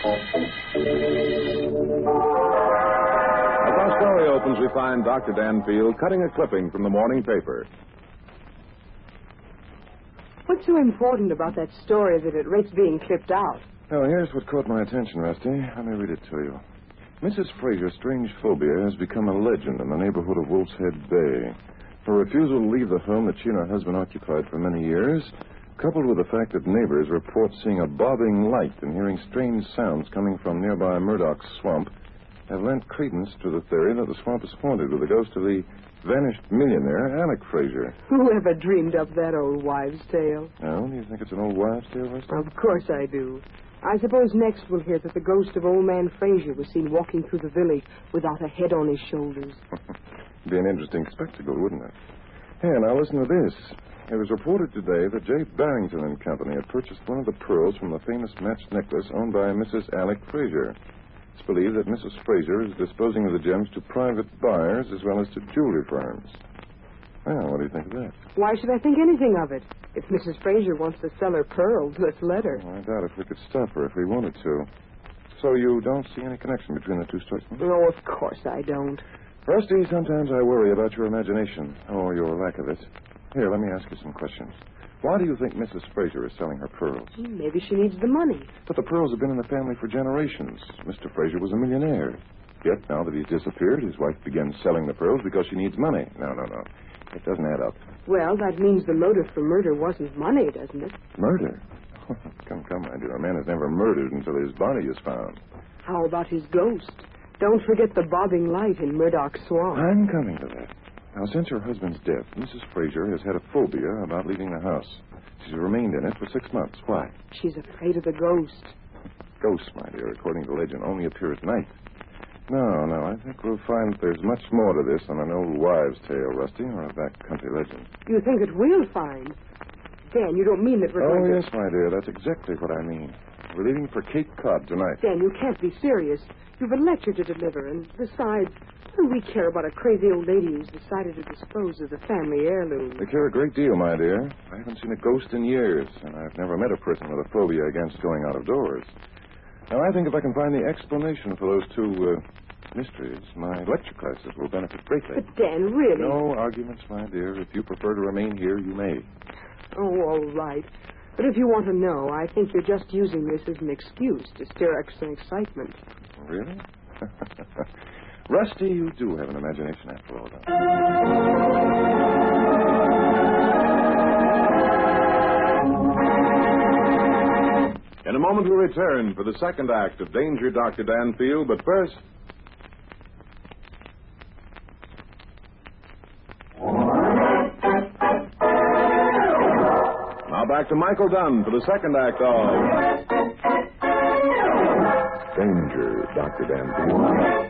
As our story opens, we find Dr. Danfield cutting a clipping from the morning paper. What's so important about that story that it rates being clipped out? Well, here's what caught my attention, Rusty. Let me read it to you. Mrs. Fraser's strange phobia has become a legend in the neighborhood of Wolf's Head Bay. Her refusal to leave the home that she and her husband occupied for many years, coupled with the fact that neighbors report seeing a bobbing light and hearing strange sounds coming from nearby Murdoch's Swamp, have lent credence to the theory that the swamp is haunted with the ghost of the vanished millionaire, Alec Fraser. Who ever dreamed up that old wives' tale? Oh, do you think it's an old wives' tale, Rusty? Of course I do. I suppose next we'll hear that the ghost of old man Fraser was seen walking through the village without a head on his shoulders. Be an interesting spectacle, wouldn't it? Here, now listen to this. It was reported today that J. Barrington and Company had purchased one of the pearls from the famous matched necklace owned by Mrs. Alec Fraser. It's believed that Mrs. Fraser is disposing of the gems to private buyers as well as to jewelry firms. Well, what do you think of that? Why should I think anything of it? If Mrs. Fraser wants to sell her pearls, let's let her. Well, I doubt if we could stop her if we wanted to. So you don't see any connection between the two stories? No, of course I don't. Rusty, sometimes I worry about your imagination, or your lack of it. Here, let me ask you some questions. Why do you think Mrs. Fraser is selling her pearls? Maybe she needs the money. But the pearls have been in the family for generations. Mr. Fraser was a millionaire. Yet, now that he's disappeared, his wife began selling the pearls because she needs money. No. It doesn't add up. Well, that means the motive for murder wasn't money, doesn't it? Murder? Come, my dear. A man is never murdered until his body is found. How about his ghost? Don't forget the bobbing light in Murdoch's Swamp. I'm coming to that. Now, since her husband's death, Mrs. Fraser has had a phobia about leaving the house. She's remained in it for 6 months. Why? She's afraid of the ghost. Ghosts, my dear, according to legend, only appear at night. No, I think we'll find that there's much more to this than an old wives' tale, Rusty, or a backcountry legend. You think that we'll find? Dan, you don't mean that we're going to... Oh, yes, my dear, that's exactly what I mean. We're leaving for Cape Cod tonight. Dan, you can't be serious. You've a lecture to deliver, and besides, what do we care about a crazy old lady who's decided to dispose of the family heirloom? We care a great deal, my dear. I haven't seen a ghost in years, and I've never met a person with a phobia against going out of doors. Now, I think if I can find the explanation for those two mysteries, my lecture classes will benefit greatly. But, Dan, really... No arguments, my dear. If you prefer to remain here, you may. Oh, all right. But if you want to know, I think you're just using this as an excuse to stir up some excitement. Really? Rusty, you do have an imagination after all, don't you? In a moment, we'll return for the second act of Danger, Dr. Danfield. But first... Now back to Michael Dunn for the second act of... Danger, Dr. Danfield.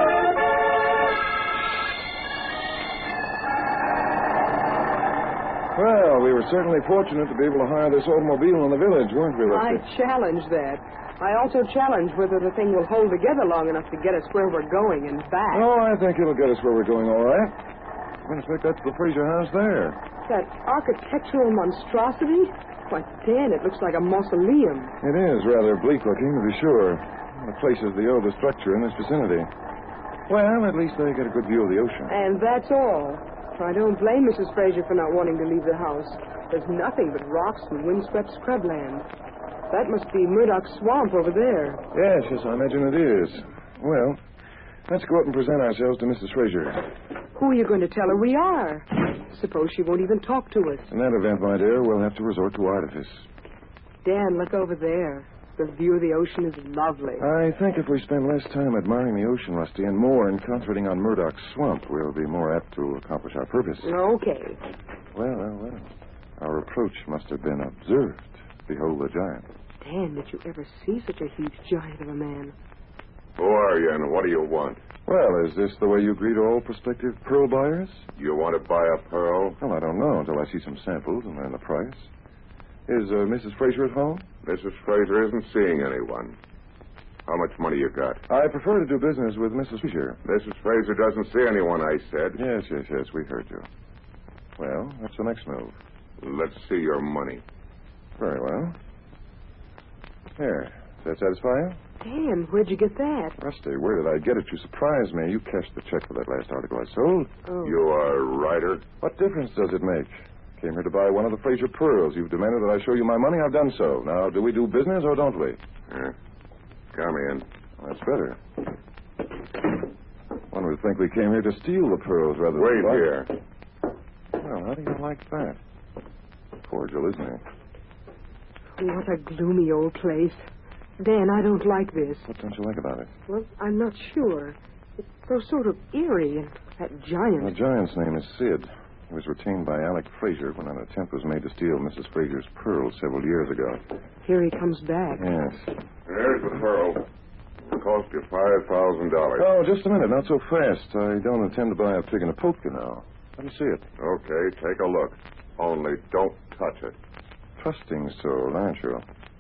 Well, we were certainly fortunate to be able to hire this automobile in the village, weren't we, I Rusty? challenge that. I also challenge whether the thing will hold together long enough to get us where we're going and back. Oh, I think it'll get us where we're going, all right. In fact, that's the Fraser house there. That architectural monstrosity? Why, Dan, it looks like a mausoleum. It is rather bleak looking, to be sure. The place is the oldest structure in this vicinity. Well, at least they get a good view of the ocean. And that's all. I don't blame Mrs. Fraser for not wanting to leave the house. There's nothing but rocks and windswept scrubland. That must be Murdoch's Swamp over there. Yes, I imagine it is. Well, let's go up and present ourselves to Mrs. Fraser. Who are you going to tell her we are? Suppose she won't even talk to us. In that event, my dear, we'll have to resort to artifice. Dan, look over there. The view of the ocean is lovely. I think if we spend less time admiring the ocean, Rusty, and more in concentrating on Murdoch's Swamp, we'll be more apt to accomplish our purpose. Okay. Well. Our approach must have been observed. Behold the giant. Dan, did you ever see such a huge giant of a man? Who are you and what do you want? Well, is this the way you greet all prospective pearl buyers? You want to buy a pearl? Well, I don't know until I see some samples and learn the price. Is Mrs. Fraser at home? Mrs. Fraser isn't seeing anyone. How much money you got? I prefer to do business with Mrs. Fraser. Mrs. Fraser doesn't see anyone, I said. Yes, we heard you. Well, what's the next move? Let's see your money. Very well. Here, Does that satisfy you? Dan, where'd you get that? Rusty, where did I get it? You surprised me. You cashed the check for that last article I sold. Oh. You are a writer? What difference does it make? Came here to buy one of the Fraser pearls. You've demanded that I show you my money. I've done so. Now, do we do business or don't we? Come in. That's better. One would think we came here to steal the pearls rather than... Wait buy. here. Well, how do you like that? Cordial, isn't it? What a gloomy old place. Dan, I don't like this. What don't you like about it? Well, I'm not sure. It's so sort of eerie, and that giant. The giant's name is Sid. He was retained by Alec Fraser when an attempt was made to steal Mrs. Fraser's pearls several years ago. Here he comes back. Yes. There's the pearl. It cost you $5,000. Oh, just a minute. Not so fast. I don't intend to buy a pig in a poke, you know. Let me see it. Okay, take a look. Only don't touch it. Trusting soul, aren't you?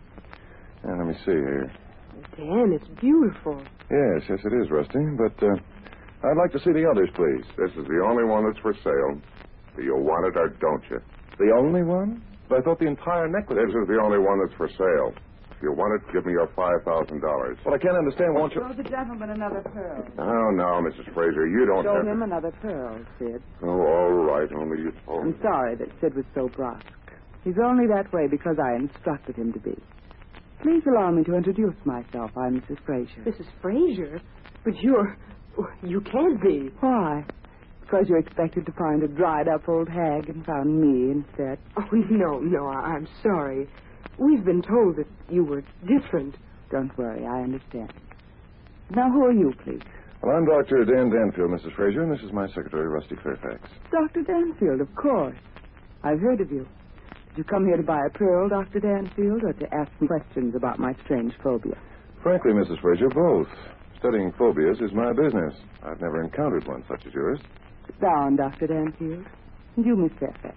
And let me see here. Dan, it's beautiful. Yes, it is, Rusty. But I'd like to see the others, please. This is the only one that's for sale. Do you want it or don't you? The only one? But I thought the entire necklace... This is the only one that's for sale. If you want it, give me your $5,000. Well, I can't understand, won't you... Show the gentleman another pearl. Oh, no, Mrs. Fraser, you don't Show have him to... another pearl, Sid. Oh, all right, only you told me. I'm sorry that Sid was so brusque. He's only that way because I instructed him to be. Please allow me to introduce myself. I'm Mrs. Fraser. Mrs. Fraser? But you can't be. Why? Because you expected to find a dried-up old hag and found me instead. Oh, no, I'm sorry. We've been told that you were different. Don't worry, I understand. Now, who are you, please? Well, I'm Dr. Dan Danfield, Mrs. Fraser, and this is my secretary, Rusty Fairfax. Dr. Danfield, of course. I've heard of you. Did you come here to buy a pearl, Dr. Danfield, or to ask me questions about my strange phobia? Frankly, Mrs. Fraser, both. Studying phobias is my business. I've never encountered one such as yours. Sit down, Dr. Danfield. And you, Miss Fairfax.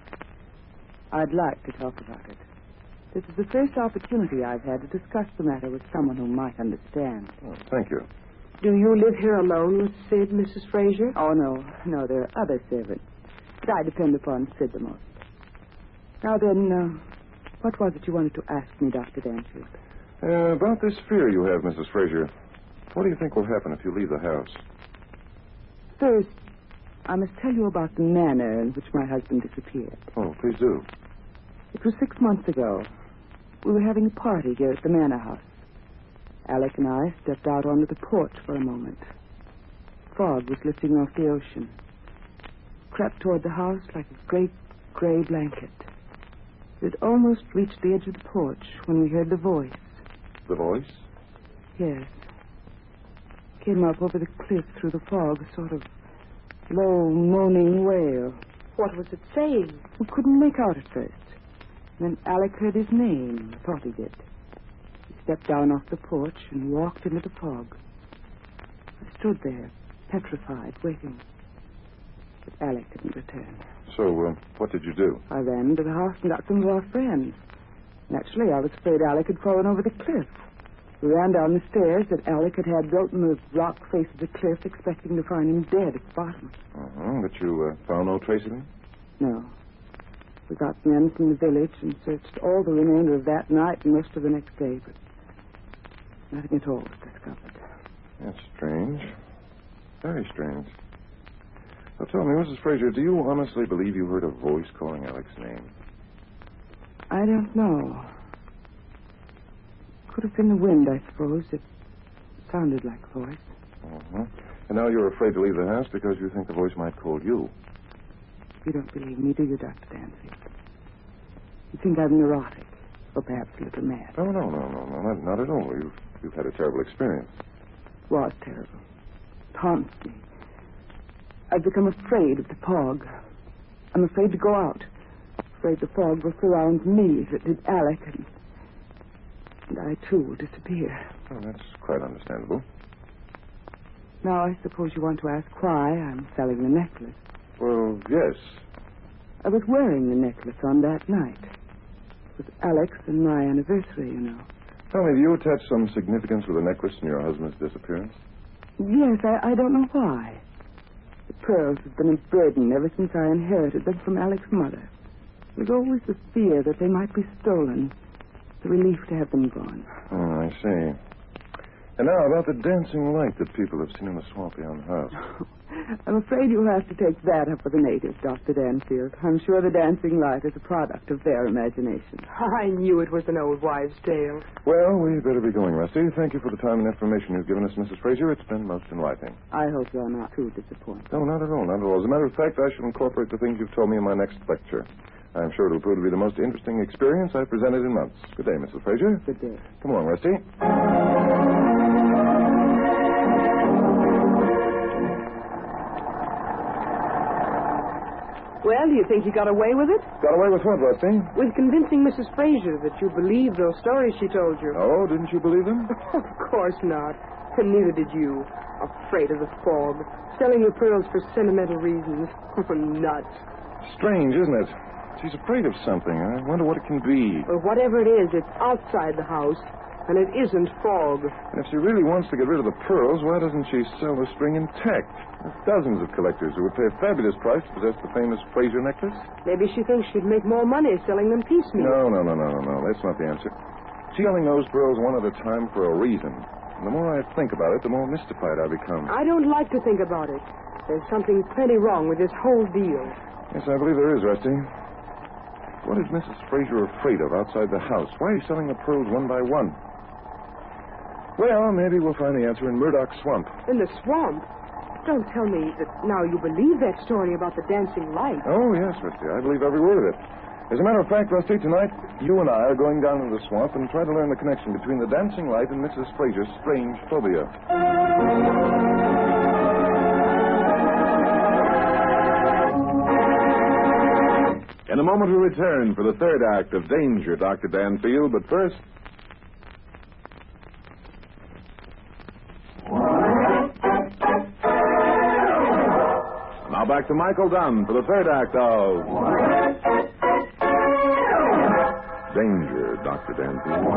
I'd like to talk about it. This is the first opportunity I've had to discuss the matter with someone who might understand. Oh, thank you. Do you live here alone with Sid, Mrs. Fraser? Oh, no, there are other servants. But I depend upon Sid the most. Now then, what was it you wanted to ask me, Dr. Danfield? About this fear you have, Mrs. Fraser. What do you think will happen if you leave the house? First, I must tell you about the manner in which my husband disappeared. Oh, please do. It was 6 months ago. We were having a party here at the manor house. Alec and I stepped out onto the porch for a moment. Fog was lifting off the ocean. Crept toward the house like a great gray blanket. It had almost reached the edge of the porch when we heard the voice. The voice? Yes. Came up over the cliff through the fog, a sort of low, moaning wail. What was it saying? We couldn't make out at first. Then Alec heard his name, thought he did. He stepped down off the porch and walked into the fog. I stood there, petrified, waiting. But Alec didn't return. So, what did you do? I ran into the house and got some of our friends. Naturally, I was afraid Alec had fallen over the cliff. We ran down the stairs that Alec had built in the rock face of the cliff, expecting to find him dead at the bottom. But you found no trace of him? No. We got men from the village and searched all the remainder of that night and most of the next day, but nothing at all was discovered. That's strange. Very strange. Now, tell me, Mrs. Fraser, do you honestly believe you heard a voice calling Alec's name? I don't know. Could have been the wind, I suppose. It sounded like a voice. Uh-huh. And now you're afraid to leave the house because you think the voice might call you. You don't believe me, do you, Dr. Danfield? You think I'm neurotic, or perhaps a little mad. Oh, no, not at all. You've had a terrible experience. It was terrible. It haunts me. I've become afraid of the fog. I'm afraid to go out. Afraid the fog will surround me as it did Alec, and I, too, will disappear. Oh, that's quite understandable. Now, I suppose you want to ask why I'm selling the necklace. Well, yes. I was wearing the necklace on that night. It was Alec's and my anniversary, you know. Tell me, do you attach some significance to the necklace and your husband's disappearance? Yes, I don't know why. The pearls have been a burden ever since I inherited them from Alec's mother. There was always the fear that they might be stolen. a relief to have them gone. Oh, I see. And now about the dancing light that people have seen in the swamp beyond the house. I'm afraid you'll have to take that up with the natives, Dr. Danfield. I'm sure the dancing light is a product of their imagination. I knew it was an old wives' tale. Well, we better be going, Rusty. Thank you for the time and information you've given us, Mrs. Fraser. It's been most enlightening. I hope you're not too disappointed. No, not at all, not at all. As a matter of fact, I shall incorporate the things you've told me in my next lecture. I'm sure it'll prove to be the most interesting experience I've presented in months. Good day, Mrs. Fraser. Good day. Come along, Rusty. Well, do you think you got away with it? Got away with what, Rusty? With convincing Mrs. Fraser that you believed those stories she told you. Oh, didn't you believe them? Of course not. And neither did you. Afraid of the fog. Selling the pearls for sentimental reasons. Nuts. Strange, isn't it? She's afraid of something. I wonder what it can be. Well, whatever it is, it's outside the house. And it isn't fog. And if she really wants to get rid of the pearls, why doesn't she sell the string intact? There's dozens of collectors who would pay a fabulous price to possess the famous Fraser necklace. Maybe she thinks she'd make more money selling them piecemeal. No. That's not the answer. Selling those pearls one at a time for a reason. And the more I think about it, the more mystified I become. I don't like to think about it. There's something plenty wrong with this whole deal. Yes, I believe there is, Rusty. What is Mrs. Fraser afraid of outside the house? Why is she selling the pearls one by one? Well, maybe we'll find the answer in Murdoch Swamp. In the swamp? Don't tell me that now you believe that story about the dancing light. Oh, yes, Rusty. I believe every word of it. As a matter of fact, Rusty, tonight you and I are going down into the swamp and try to learn the connection between the dancing light and Mrs. Fraser's strange phobia. In a moment, we return for the third act of Danger, Dr. Danfield. But first... Now back to Michael Dunn for the third act of Danger, Dr. Danfield.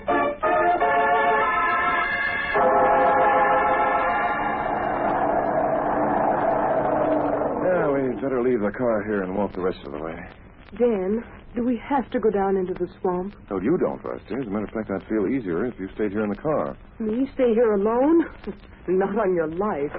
Yeah, we'd better leave the car here and walk the rest of the way. Dan, do we have to go down into the swamp? No, you don't, Rusty. As a matter of fact, I'd feel easier if you stayed here in the car. Me stay here alone? Not on your life.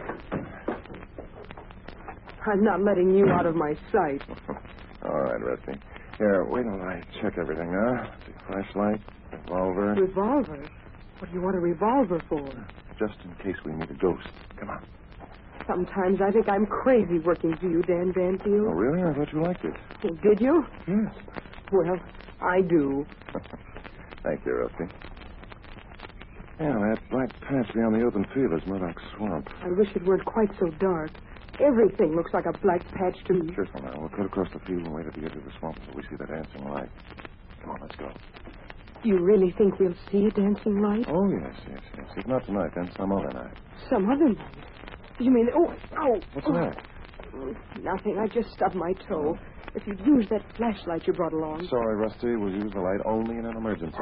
I'm not letting you out of my sight. All right, Rusty. Here, wait till I check everything, huh? See, flashlight, revolver. Revolver? What do you want a revolver for? Just in case we meet a ghost. Come on. Sometimes I think I'm crazy working for you, Dan Oh, Danfield. really? I thought you liked it. Oh, did you? Yes. Well, I do. Thank you, Rusty. Yeah, that black patch beyond the open field is Murdoch Swamp. I wish it weren't quite so dark. Everything looks like a black patch to me. Careful now. We'll cut across the field and wait till we get to the swamp until we see that dancing light. Come on, let's go. Do you really think we'll see a dancing light? Oh, yes. If not tonight, then some other night. Some other night. You mean... Oh. What's that? Nothing. I just stubbed my toe. If you'd use that flashlight you brought along. Sorry, Rusty. We'll use the light only in an emergency.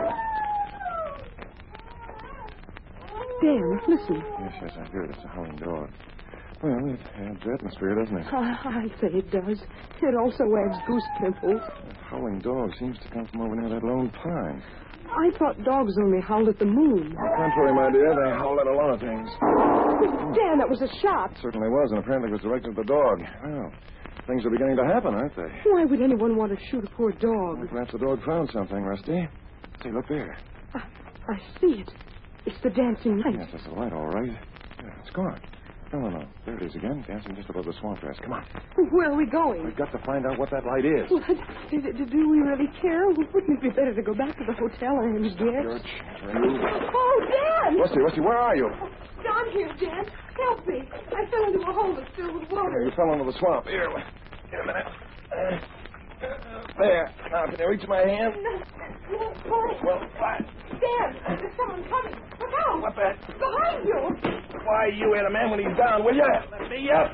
Dan, listen. Yes, I hear it. It's a howling dog. Well, it adds atmosphere, doesn't it? I say it does. It also adds goose pimples. That howling dog seems to come from over near that lone pine. I thought dogs only howled at the moon. Contrary, my dear, they howl at a lot of things. Dan, that was a shot. It certainly was, and apparently was directed at the dog. Well, things are beginning to happen, aren't they? Why would anyone want to shoot a poor dog? Well, perhaps the dog found something, Rusty. See, look there. I see it. It's the dancing light. Yes, that's the light, all right. Yeah, it's gone. No. There it is again, dancing just above the swamp grass. Come on. Where are we going? We've got to find out what that light is. Well, do we really care? Wouldn't it be better to go back to the hotel and get... You're you. Oh, Dan! Rusty, where are you? Down here, Dan. Help me. I fell into a hole that's filled with water. You fell into the swamp. Here, wait a minute. There. Now, can you reach my hand? No. Well, what? Dan, there's someone coming. Look out. What that? Behind you. Why, you hit a man when he's down, will you? Let me up.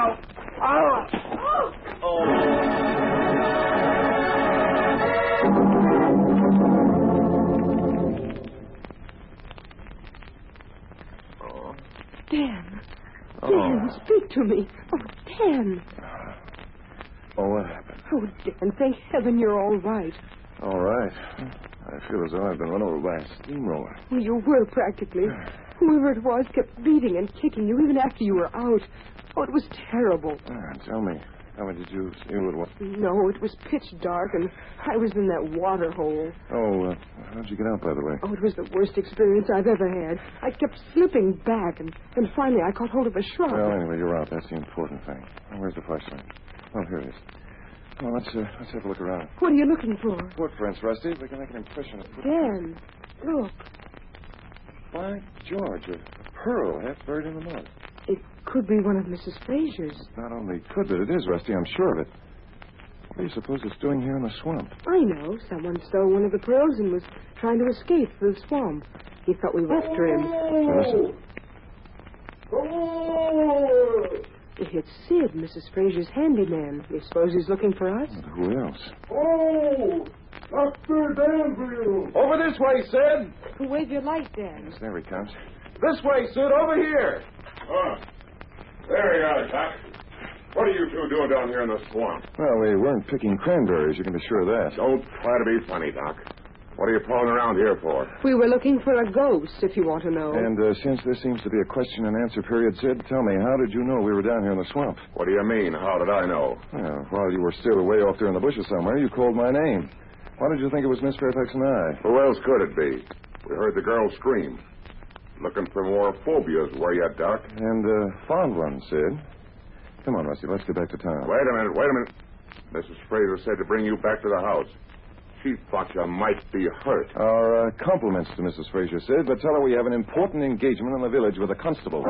Dan. Dan, speak to me. Oh, Dan. Oh, what happened? Oh, Dan, thank heaven you're all right. All right. I feel as though I've been run over by a steamroller. Well, you were practically. Whoever it was kept beating and kicking you even after you were out. Oh, it was terrible. Tell me, did you see who it was? No, it was pitch dark, and I was in that water hole. Oh, how'd you get out, by the way? Oh, it was the worst experience I've ever had. I kept slipping back, and finally I caught hold of a shrub. Well, anyway, you're out. That's the important thing. Oh, where's the flashlight? Oh, here it is. Well, let's have a look around. What are you looking for? Footprints, Rusty. We can make an impression of Dan, look. By George, a pearl half buried in the mud. It could be one of Mrs. Frazier's. Not only could, but it is, Rusty. I'm sure of it. What do you suppose it's doing here in the swamp? I know. Someone stole one of the pearls and was trying to escape through the swamp. He thought we were after him. Listen. It's Sid, Mrs. Frazier's handyman. You suppose he's looking for us? Who else? Oh, Dr. Danville. Over this way, Sid. Wave your light, Dan. Yes, there he comes. This way, Sid. Over here. Oh, there you are, Doc. What are you two doing down here in the swamp? Well, we weren't picking cranberries. You can be sure of that. Don't try to be funny, Doc. What are you prowling around here for? We were looking for a ghost, if you want to know. And since this seems to be a question and answer period, Sid, tell me, how did you know we were down here in the swamp? What do you mean? How did I know? Well, while you were still away off there in the bushes somewhere, you called my name. Why did you think it was Miss Fairfax and I? Who else could it be? We heard the girl scream. Looking for more phobias, were you, Doc? And found one, Sid. Come on, Rusty, let's get back to town. Wait a minute. Mrs. Fraser said to bring you back to the house. She thought you might be hurt. Our compliments to Mrs. Fraser, Sid, but tell her we have an important engagement in the village with a constable.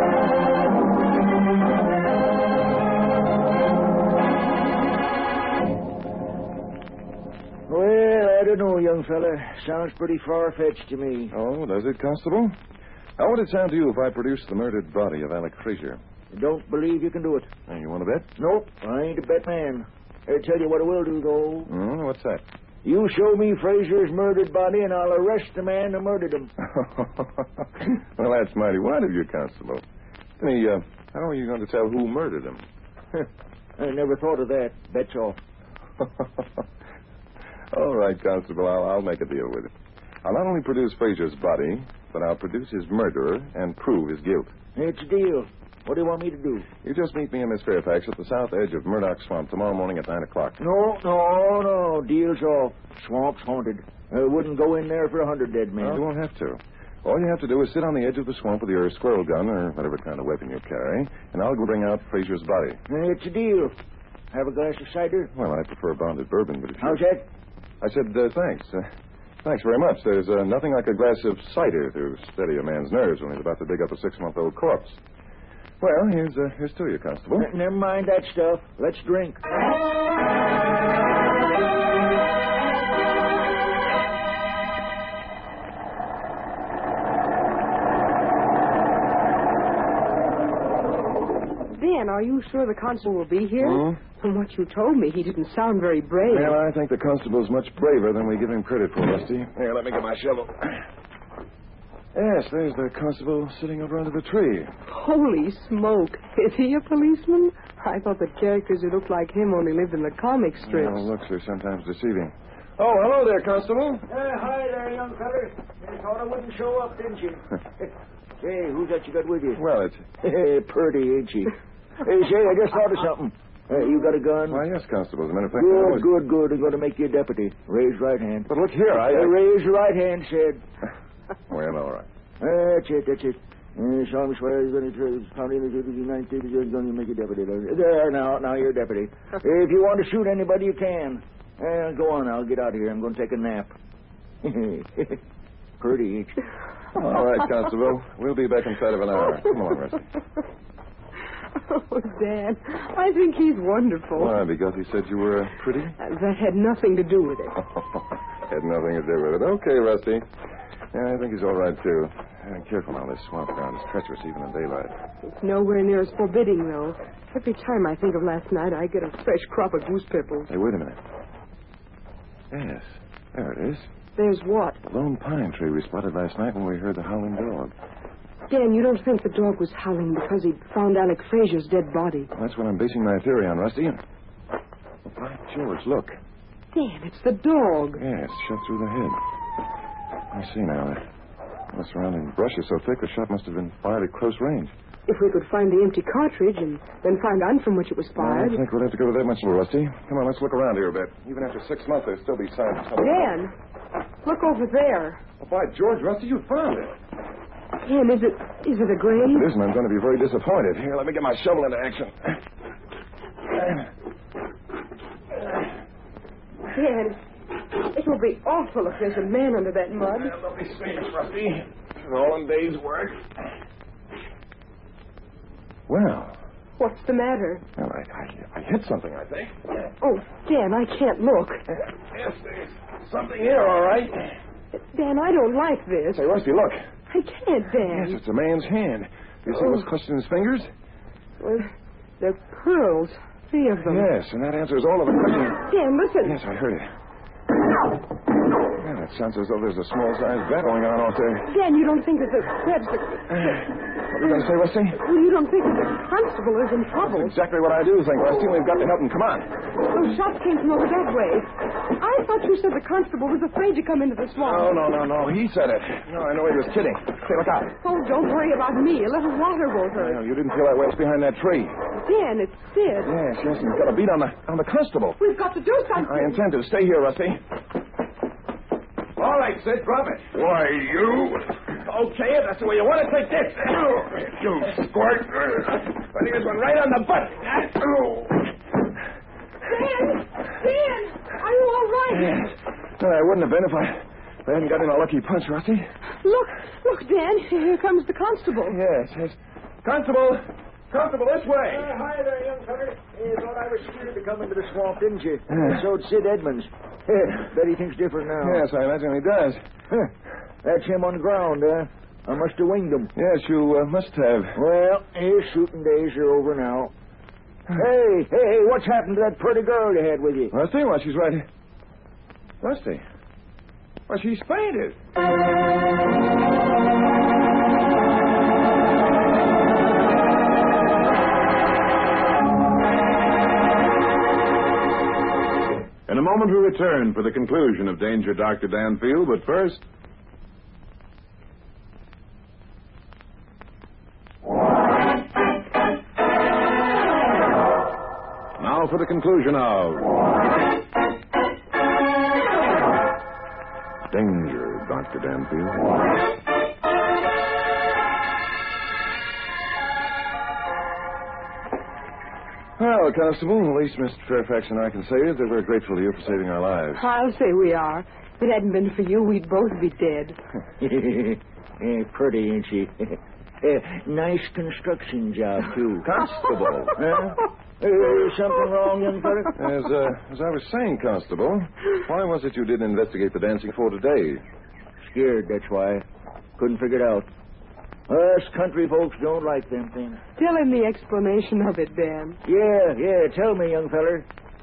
Well, I don't know, young fella. Sounds pretty far-fetched to me. Oh, does it, Constable? How would it sound to you if I produced the murdered body of Alec Fraser? I don't believe you can do it. Hey, you want to bet? Nope, I ain't a bet man. I tell you what I will do, though. What's that? You show me Fraser's murdered body, and I'll arrest the man who murdered him. Well, that's mighty wise of you, Constable. Hey, how are you going to tell who murdered him? I never thought of that. Bet's off. All right, Constable, I'll make a deal with it. I'll not only produce Fraser's body, but I'll produce his murderer and prove his guilt. It's a deal. What do you want me to do? You just meet me and Miss Fairfax at the south edge of Murdoch Swamp tomorrow morning at 9 o'clock. No. Deal's off. Swamp's haunted. I wouldn't go in there for 100 dead men. No, you won't have to. All you have to do is sit on the edge of the swamp with your squirrel gun or whatever kind of weapon you carry, and I'll go bring out Fraser's body. It's a deal. Have a glass of cider? Well, I prefer bonded bourbon, but if How's that? I said, thanks. Thanks very much. There's nothing like a glass of cider to steady a man's nerves when he's about to dig up a 6-month-old corpse. Well, here's to you, Constable. Never mind that stuff. Let's drink. Dan, are you sure the constable will be here? Hmm? From what you told me, he didn't sound very brave. Well, I think the constable's much braver than we give him credit for, Rusty. Here, let me get my shovel. Yes, there's the constable sitting over under the tree. Holy smoke. Is he a policeman? I thought the characters who looked like him only lived in the comic strips. Well, looks are sometimes deceiving. Oh, hello there, Constable. Hi there, young feller. You thought I wouldn't show up, didn't you? Say, who's that you got with you? Well, it's... Pretty, ain't she? Hey, say, I just thought of something. You got a gun? Why, yes, Constable. As a matter of fact... Good. I'm going to make you a deputy. Raise right hand. But look here, Raise your right hand, said. Well, all right. That's it. Solemnly swear you're going to county in the United States, you're going to make a deputy. There, now you're a deputy. If you want to shoot anybody, you can. Go on, I'll get out of here. I'm going to take a nap. Pretty, ain't you? All right, Constable. We'll be back inside of an hour. Come on, Rusty. Oh, Dan, I think he's wonderful. Why, because he said you were pretty? That had nothing to do with it. Had nothing to do with it. Okay, Rusty. Yeah, I think he's all right, too. Careful now, this swamp ground is treacherous even in daylight. It's nowhere near as forbidding, though. Every time I think of last night, I get a fresh crop of goose pimples. Hey, wait a minute. Yes, there it is. There's what? The lone pine tree we spotted last night when we heard the howling dog. Dan, you don't think the dog was howling because he'd found Alec Fraser's dead body? That's what I'm basing my theory on, Rusty. By George, look. Dan, it's the dog. Yes, shot through the head. I see now. The surrounding brush is so thick, the shot must have been fired at close range. If we could find the empty cartridge and then find on from which it was I fired. don't think we'd have to go to that much, little Rusty. Come on, let's look around here a bit. Even after 6 months, there'll still be signs of trouble. Dan, look over there. Oh, by George, Rusty, you found it. Dan, is it a grave? If it isn't, I'm going to be very disappointed. Here, let me get my shovel into action. Dan, it will be awful if there's a man under that mud. Don't be serious, Rusty. It's all in day's work. Well, What's the matter? well, I hit something, I think. Oh, Dan, I can't look. Yes, there's something here, all right. Dan, I don't like this. Say, Rusty, look. I can't, Dan. Yes, it's a man's hand. Do you see what's clutched in his fingers? Well, they're pearls. 3 of them. Yes, and that answers all of the questions. Dan, listen. Yes, I heard it. Yeah, that sounds as though there's a small-sized bet going on out there. Dan, you don't think that that's the... What are you going to say, Rusty? Well, you don't think that the constable is in trouble. That's exactly what I do think, Rusty. We've got to help him. Come on. Those shots came from over that way. I thought you said the constable was afraid to come into the swamp. No. He said it. No, I know he was kidding. Say, look out. Oh, don't worry about me. A little water won't hurt. No, you didn't feel that way. It's behind that tree. Dan, it's Sid. Yes, he's got a beat on the constable. We've got to do something. I intend to. Stay here, Rusty. All right, Sid, drop it. Why, you... Okay, if that's the way you want to take this. You squirt. I think this one right on the butt. Dan, are you all right? Yes. No, I wouldn't have been if I hadn't gotten a lucky punch, Rusty. Look, Dan, here comes the constable. Yes. Constable, this way. Hi there, young feller. You thought I was scared to come into the swamp, didn't you? So'd Sid Edmonds. Bet he thinks different now. Yes, I imagine he does. That's him on the ground, I must have winged him. Yes, you must have. Well, his shooting days are over now. Hey, what's happened to that pretty girl you had with you? Rusty, well, she's right here. Rusty? Well, she's fainted. In a moment, we return for the conclusion of Danger Dr. Danfield, but first... Now for the conclusion of... Danger, Dr. Danfield. Well, Constable, the least Mr. Fairfax and I can say is that we're grateful to you for saving our lives. I'll say we are. If it hadn't been for you, we'd both be dead. Pretty, ain't she? Nice construction job, too. Constable. Something wrong, young fella? As I was saying, Constable, why was it you didn't investigate the dancing for today? Scared, that's why. Couldn't figure it out. Us country folks don't like them things. Tell him the explanation of it, Dan. Yeah, tell me, young feller.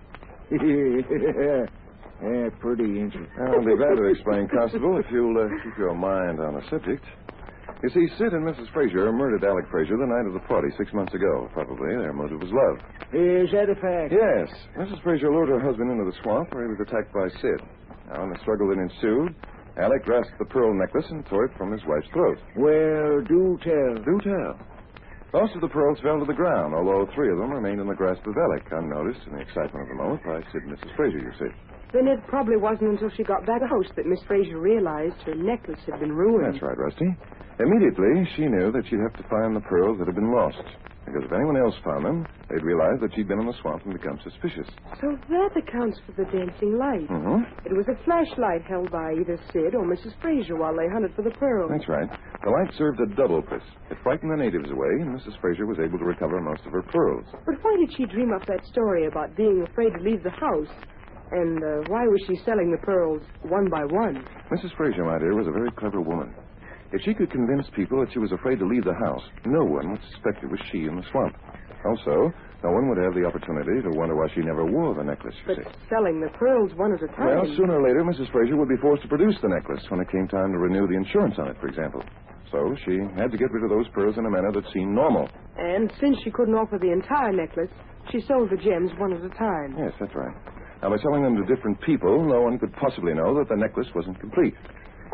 Pretty, ain't you? I'll be glad to explain, Constable, if you'll keep your mind on the subject. You see, Sid and Mrs. Fraser murdered Alec Fraser the night of the party 6 months ago. Probably their motive was love. Is that a fact? Yes. Mrs. Fraser lured her husband into the swamp where he was attacked by Sid. Now, in the struggle that ensued, Alec grasped the pearl necklace and tore it from his wife's throat. Well, do tell. Do tell. Most of the pearls fell to the ground, although 3 of them remained in the grasp of Alec, unnoticed in the excitement of the moment by Sid and Mrs. Fraser, you see. Then it probably wasn't until she got back to the house that Miss Fraser realized her necklace had been ruined. That's right, Rusty. Immediately, she knew that she'd have to find the pearls that had been lost. Because if anyone else found them, they'd realize that she'd been in the swamp and become suspicious. So that accounts for the dancing light. Mm-hmm. It was a flashlight held by either Sid or Mrs. Fraser while they hunted for the pearls. That's right. The light served a double purpose. It frightened the natives away, and Mrs. Fraser was able to recover most of her pearls. But why did she dream up that story about being afraid to leave the house? And why was she selling the pearls one by one? Mrs. Fraser, my dear, was a very clever woman. If she could convince people that she was afraid to leave the house, no one would suspect it was she in the swamp. Also, no one would have the opportunity to wonder why she never wore the necklace, you But see. selling the pearls one at a time... Well, sooner or later, Mrs. Fraser would be forced to produce the necklace when it came time to renew the insurance on it, for example. So she had to get rid of those pearls in a manner that seemed normal. And since she couldn't offer the entire necklace, she sold the gems one at a time. Yes, that's right. Now, by selling them to different people, no one could possibly know that the necklace wasn't complete.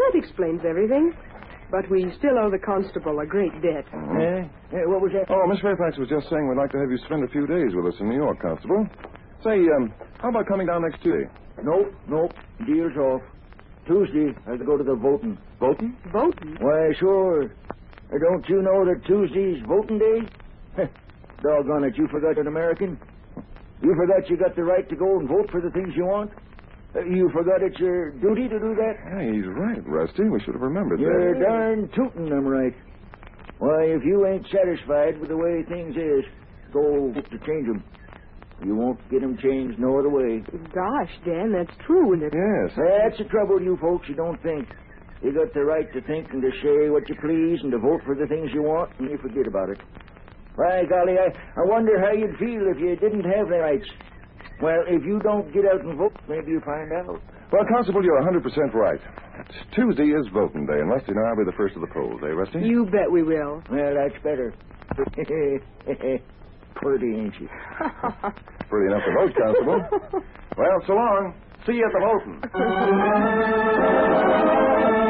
that explains everything. But we still owe the constable a great debt. What was that? Oh, Miss Fairfax was just saying we'd like to have you spend a few days with us in New York, Constable. Say, how about coming down next Tuesday? Nope. Deal's off. Tuesday, I have to go to the voting. Voting? Voting? Why, sure. Don't you know that Tuesday's voting day? Doggone it, you forgot an American? You forgot you got the right to go and vote for the things you want? You forgot it's your duty to do that? Yeah, he's right, Rusty. We should have remembered You're that. darn tootin' them right. Why, if you ain't satisfied with the way things is, go to change 'em. You won't get 'em changed no other way. Gosh, Dan, that's true, isn't it? Yes. That's the trouble, you folks. You don't think. You got the right to think and to say what you please and to vote for the things you want, and you forget about it. Why, golly, I wonder how you'd feel if you didn't have the rights. Well, if you don't get out and vote, maybe you'll find out. Well, Constable, you're 100% right. Tuesday is voting day, and Rusty and I will be the first of the polls, eh, Rusty? You bet we will. Well, that's better. Pretty, ain't she? Pretty enough to vote, Constable. Well, so long. See you at the voting.